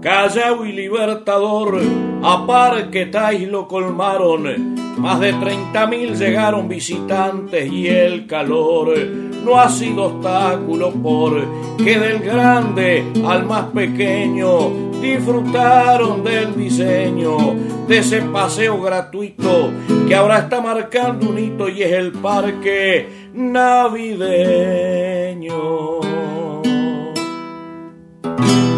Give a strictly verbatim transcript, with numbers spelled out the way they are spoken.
Callao y Libertador, a Parque Táis lo colmaron, más de treinta mil llegaron visitantes y el calor no ha sido obstáculo porque del grande al más pequeño disfrutaron del diseño de ese paseo gratuito que ahora está marcando un hito y es el parque navideño.